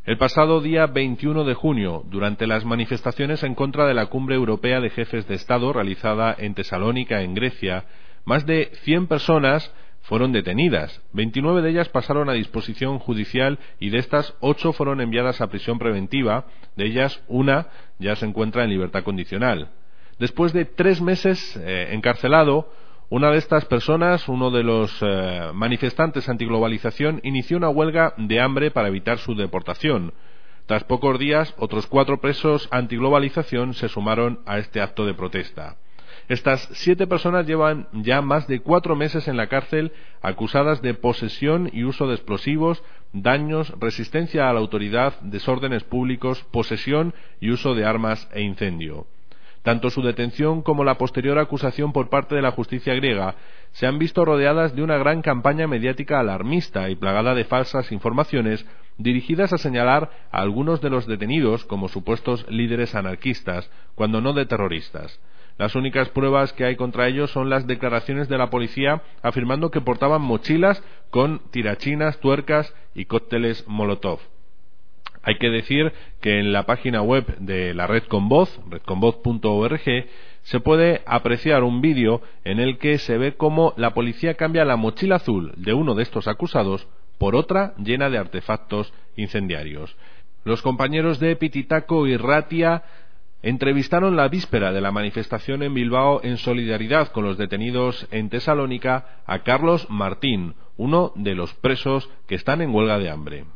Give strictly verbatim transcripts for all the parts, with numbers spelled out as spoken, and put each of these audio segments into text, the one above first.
El pasado día veintiuno de junio, durante las manifestaciones en contra de la Cumbre Europea de Jefes de Estado realizada en Tesalónica, en Grecia, más de cien personas fueron detenidas. veintinueve de ellas pasaron a disposición judicial y de estas, ocho fueron enviadas a prisión preventiva. De ellas, una ya se encuentra en libertad condicional. Después de tres meses eh, encarcelado, una de estas personas, uno de los eh, manifestantes antiglobalización, inició una huelga de hambre para evitar su deportación. Tras pocos días, otros cuatro presos antiglobalización se sumaron a este acto de protesta. Estas siete personas llevan ya más de cuatro meses en la cárcel, acusadas de posesión y uso de explosivos, daños, resistencia a la autoridad, desórdenes públicos, posesión y uso de armas e incendio. Tanto su detención como la posterior acusación por parte de la justicia griega se han visto rodeadas de una gran campaña mediática alarmista y plagada de falsas informaciones dirigidas a señalar a algunos de los detenidos como supuestos líderes anarquistas, cuando no de terroristas. Las únicas pruebas que hay contra ellos son las declaraciones de la policía afirmando que portaban mochilas con tirachinas, tuercas y cócteles Molotov. Hay que decir que en la página web de la Red con Voz, red con voz punto org, se puede apreciar un vídeo en el que se ve cómo la policía cambia la mochila azul de uno de estos acusados por otra llena de artefactos incendiarios. Los compañeros de Pititaco y Ratia entrevistaron la víspera de la manifestación en Bilbao en solidaridad con los detenidos en Tesalónica a Carlos Martín, uno de los presos que están en huelga de hambre.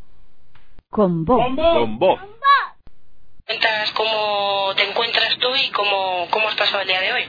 Con voz. Con voz. Cuentas cómo te encuentras tú y cómo, cómo has pasado el día de hoy.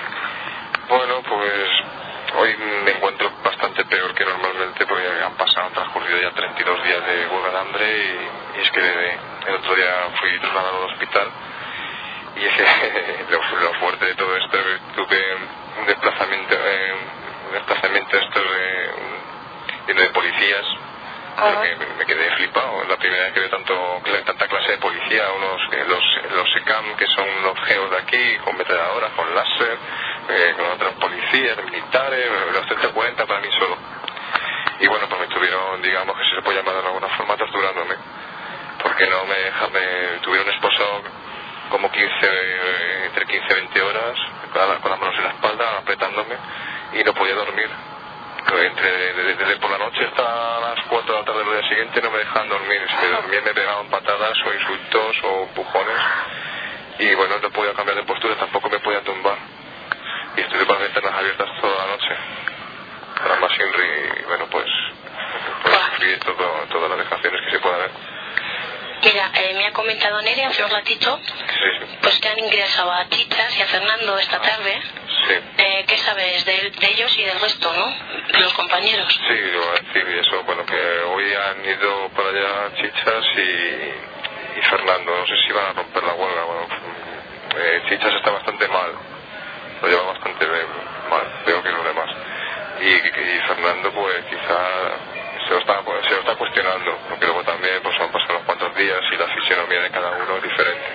Bueno, pues hoy me encuentro bastante peor que normalmente porque han pasado, han transcurrido ya treinta y dos días de huelga de hambre y, y es que el otro día fui trasladado al hospital y es que lo, lo fuerte de todo esto es que tuve un desplazamiento, eh, un desplazamiento esto de, lleno de policías. Que me quedé flipado, es la primera vez que veo tanto, tanta clase de policía, unos, los, los SECAM, que son los geos de aquí, con metralladoras, con láser, eh, con otros policías, militares, los ciento cuarenta para mí solo. Y bueno, pues me estuvieron, digamos que se le puede llamar de alguna forma, torturándome, porque no me dejan, me tuvieron esposado como quince, eh, entre quince y veinte horas, con las manos en la espalda, apretándome, y no podía dormir. Entre, desde, desde por la noche hasta las cuatro de la tarde del día siguiente no me dejaban dormir. Si me dormía me pegaban patadas o insultos o empujones y bueno, no podía cambiar de postura, tampoco me podía tumbar y estuve con las ventanas abiertas toda la noche para más Inri y bueno, pues pues sufrí todo, todas las vejaciones que se pueda ver. Mira, eh, me ha comentado Nerea, os lo ha dicho, sí, sí. Pues que han ingresado a Chichas y a Fernando esta tarde. Sí. Eh, ¿Qué sabes de, de ellos y del resto, no? De los compañeros. Sí, lo voy a decir y eso, bueno, que hoy han ido para allá Chichas y, y Fernando, no sé si van a romper la huelga. Bueno, eh, Chichas está bastante mal, lo lleva bastante mal, veo que los demás. Y, y Fernando, pues quizá se lo está, pues, se lo está cuestionando, porque luego también pues han pasado unos cuantos días y la fisionomía de cada uno es diferente.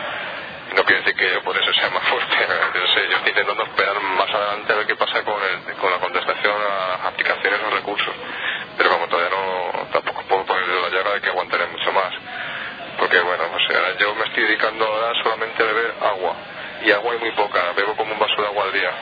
No quiere decir que yo por eso sea más fuerte, yo sé, yo estoy intentando esperar más adelante a ver qué pasa con, el, con la contestación a aplicaciones o recursos, pero como todavía no, tampoco puedo ponerle la llaga de que aguantaré mucho más, porque bueno, o sea, yo me estoy dedicando ahora solamente a beber agua, y agua hay muy poca, bebo como un vaso de agua al día.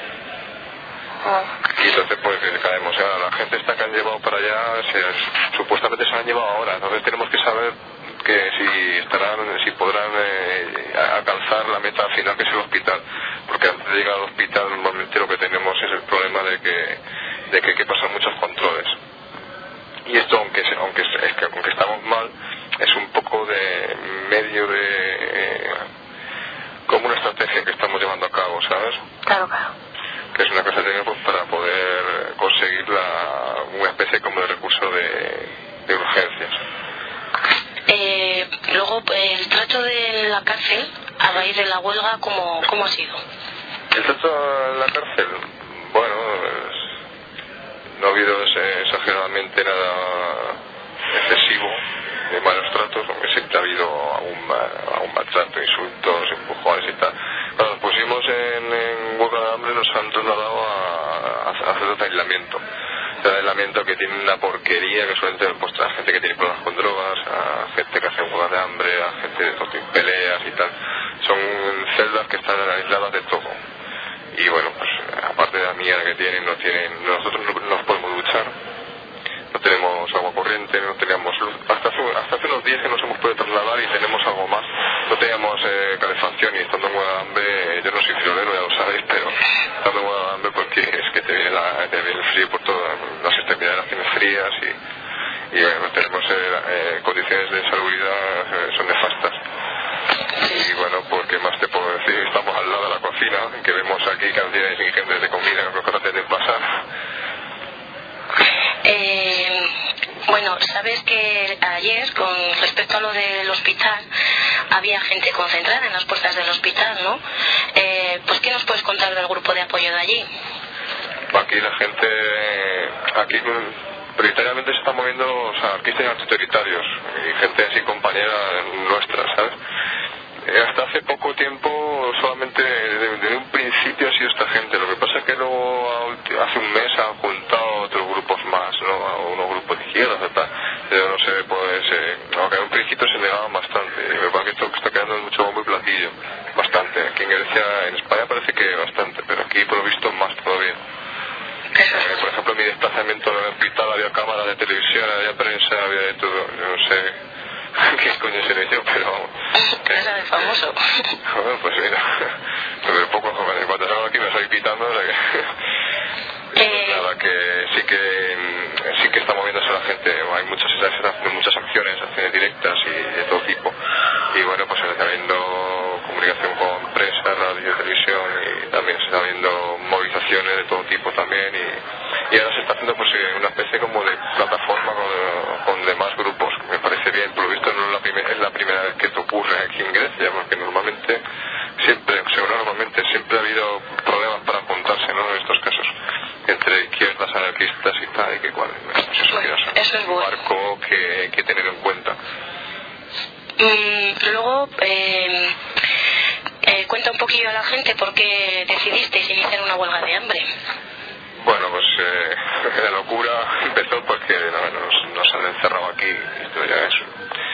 Y entonces pues caemos, o sea, la gente esta que han llevado para allá se, supuestamente se la han llevado ahora, entonces tenemos que saber que si estarán, si podrán eh, alcanzar la meta final, que es el hospital, porque antes de llegar al hospital normalmente lo que tenemos es el problema de que de que hay que pasar muchos controles, y esto aunque aunque es que aunque estamos mal es un poco de medio de eh, como una estrategia que estamos llevando a cabo, ¿sabes? Claro, claro. Que es una cosa que tenemos para poder conseguir la, una especie como de recurso de, de urgencias. Eh, luego, el trato de la cárcel a raíz de la huelga, ¿cómo, cómo ha sido? El trato en la cárcel, bueno, es, no ha habido ese, exageradamente nada excesivo de malos tratos, aunque siempre ha habido algún, algún maltrato, insultos, empujones y tal. Cuando nos pusimos en, en huelga de hambre nos han trasladado a, a hacer aislamiento. de aislamiento que tienen una porquería, que suelen tener puesta a gente que tiene problemas con drogas, a gente que hace huelgas de hambre, a gente de todo tipo, peleas y tal. Son celdas que están aisladas de todo. Y bueno, pues aparte de la mierda que tienen, no tienen, nosotros no nos podemos duchar, no tenemos agua corriente, no teníamos luz. Hasta hace, hasta hace unos días que nos hemos podido trasladar y tenemos algo más. No teníamos eh, calefacción y estando en huelga de hambre, yo no soy friolero, ya lo sabéis, pero estando en huelga de hambre porque es que te viene, la, te viene el frío por todas las extremidades, las tienes frías y, y bueno, tenemos eh, eh, condiciones de salubridad, eh, son nefastas. Y bueno, pues qué más te puedo decir, estamos al lado de la cocina, que vemos aquí cantidades ingentes de comida que nos traten de pasar. Eh, bueno, sabes que ayer, con respecto a lo del hospital, había gente concentrada en las puertas del hospital, ¿no? Eh, pues ¿qué nos puedes contar del grupo de apoyo de allí? Aquí la gente, aquí prioritariamente se están moviendo los anarquistas y antitotalitarios, y gente así compañera nuestra, ¿sabes? Hasta hace poco tiempo solamente desde un principio ha sido esta gente. Lo que pasa es que luego hace un mes han juntado otros grupos más, ¿no? A unos grupos de izquierda, etcétera. Yo no sé, pues eh, aunque en un principio se negaban bastante. Me parece que esto está quedando mucho bombo y platillo, bastante. Aquí en Grecia, en España parece que bastante, pero aquí por lo visto más todavía. Eh, por ejemplo, en mi desplazamiento en el hospital había cámaras de televisión, había prensa, había de todo. Yo no sé qué coño seré yo, pero Esa de famoso. Bueno, pues mira, pero poco jóvenes. Cuando salgo aquí me estoy quitando, o sea que... Eh... Nada, que sí que sí que está moviéndose la gente. Hay muchas, muchas acciones, acciones directas y de todo tipo. Y bueno, pues se está viendo comunicación con prensa, radio, televisión, y también se está viendo movilizaciones de todo tipo también. Y, y ahora se está haciendo pues una especie como de plataforma con, con demás grupos. Me parece bien, por lo visto no es la, primer, es la primera vez que esto ocurre aquí en Grecia, porque normalmente siempre, seguro normalmente siempre ha habido problemas para juntarse, ¿no? En estos casos, entre izquierdas, anarquistas y tal, y que cuál, pues eso, bueno, eso es un bueno. marco que hay que tener en cuenta. Mm, luego, eh, eh, cuenta un poquillo a la gente por qué decidisteis iniciar una huelga de hambre. Bueno, pues eh, la locura empezó porque no, nos, nos han encerrado aquí, esto ya es,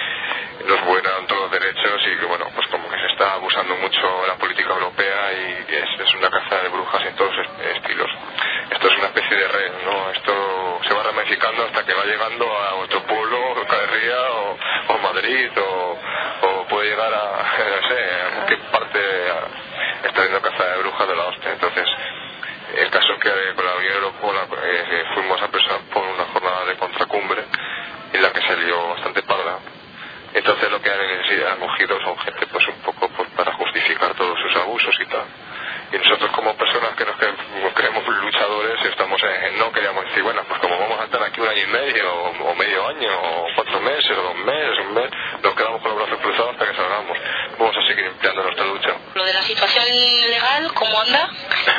nos vulneran todos los derechos y que bueno, pues como que se está abusando mucho la política europea y es, es una caza de brujas en todos estilos. Esto es una especie de red, ¿no? Esto se va ramificando hasta que va llegando a otro pueblo, Caerría o, o Madrid o, o puede llegar a, no sé, a qué parte está habiendo caza de brujas de la hostia. Entonces, el caso es que con la Unión Europea eh, fuimos a pasar por una jornada de contracumbre en la que se lió bastante parda. Entonces lo que han, han cogido son gente pues un poco pues, para justificar todos sus abusos y tal. Y nosotros como personas que nos, que nos creemos luchadores estamos en, no queríamos decir, bueno, pues como vamos a estar aquí un año y medio o, o medio año o cuatro meses o dos meses, un mes, nos quedamos con los brazos cruzados hasta que salgamos. Vamos a seguir empleando nuestra lucha. Lo de la situación legal, ¿cómo anda?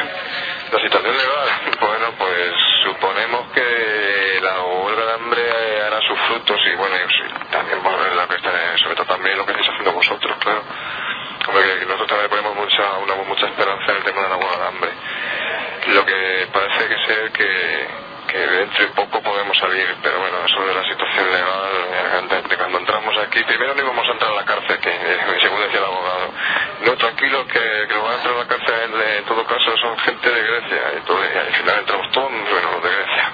La situación legal, bueno, pues suponemos que la huelga de hambre hará sus frutos y bueno, y también bueno, la que está, sobre todo también lo que estáis haciendo vosotros, claro. Hombre, que nosotros también ponemos mucha, una, mucha esperanza en el tema de la huelga de hambre. Lo que parece que ser que, que dentro de poco podemos salir, pero bueno, eso de la situación legal, de cuando entramos aquí, primero no íbamos a entrar a la cárcel, que según decía el abogado, no, tranquilo, que, que lo van a entrar a la cárcel en, en todo caso son gente de Grecia, y, todo, y al final entramos todos, bueno, los de Grecia,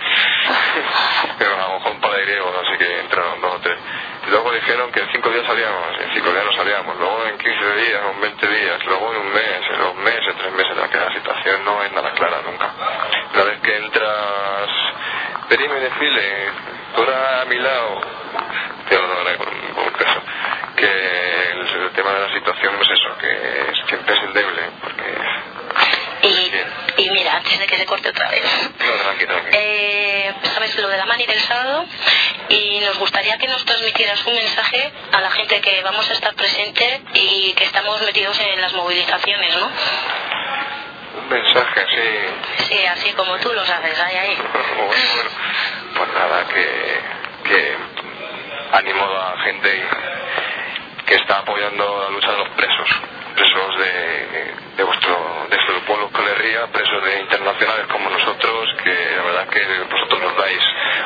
pero a lo mejor un par de griegos, así que entraron dos o tres. Y luego dijeron que en cinco días salíamos, en cinco días no salíamos, luego en quince días, en veinte días, luego en un mes, en dos meses, tres meses, ya que la situación no es nada clara nunca. Una vez que entras, venime, desfile, tú eras a mi lado, te lo daré por un caso, que el, el tema de la situación es eso, que es, siempre es endeble, porque... Y, y mira, antes de que se corte otra vez, no, tranqui, tranqui. Eh, sabes lo de la mani del sábado y nos gustaría que nos transmitieras un mensaje a la gente que vamos a estar presente y que estamos metidos en las movilizaciones, ¿no? Un mensaje, sí. Sí, así como tú lo sabes, ahí, ahí. Bueno, bueno, pues nada, que, que animo a la gente que está apoyando la lucha de los presos, presos de, de vuestro, de vuestro pueblo Euskal Herria, presos de internacionales como nosotros, que la verdad es que vosotros nos dais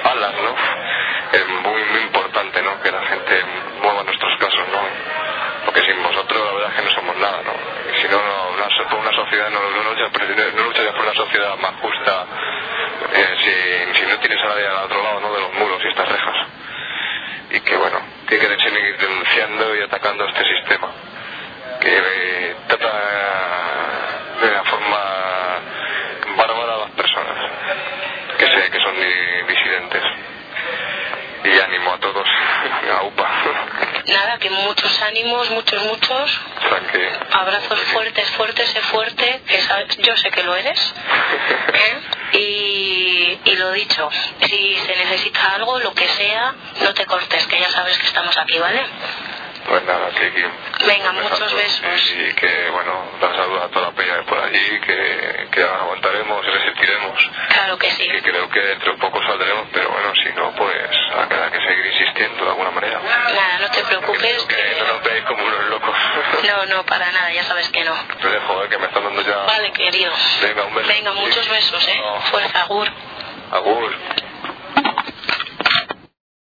alas, ¿no? Es muy, muy importante, ¿no? Que la gente mueva nuestros casos, ¿no? Porque sin vosotros la verdad es que no somos nada, ¿no? Y si no, no, una, por una sociedad, no, no, luchas, no luchas por una sociedad más justa eh, si, si no tienes a nadie al otro lado, ¿no? De los muros y estas rejas. Y que bueno, que hay que seguir denunciando y atacando a este sistema que eh, trata de una forma bárbara a las personas que sé que son disidentes. Y ánimo a todos, a U P A. Nada, que muchos ánimos, muchos, muchos. Tranqui. Abrazos fuertes, fuertes, sé fuerte, que sabes, yo sé que lo eres. ¿Eh? Y, y lo dicho, si se necesita algo, lo que sea, no te cortes, que ya sabes que estamos aquí, ¿vale? Pues nada, Chiqui. Venga, muchos besos. Y que, bueno, dar saludos a toda la peña de por allí, que, que aguantaremos y resistiremos. Claro que sí. Y creo que dentro de poco saldremos, pero bueno, si no, pues habrá que seguir insistiendo de alguna manera. Nada, no te preocupes. Que, que no nos veis como unos locos. No, no, para nada, ya sabes que no. Te dejo, eh, que me están dando ya... Vale, querido. Venga, un beso. Venga, muchos besos, ¿eh? No. Fuerza, agur. Agur.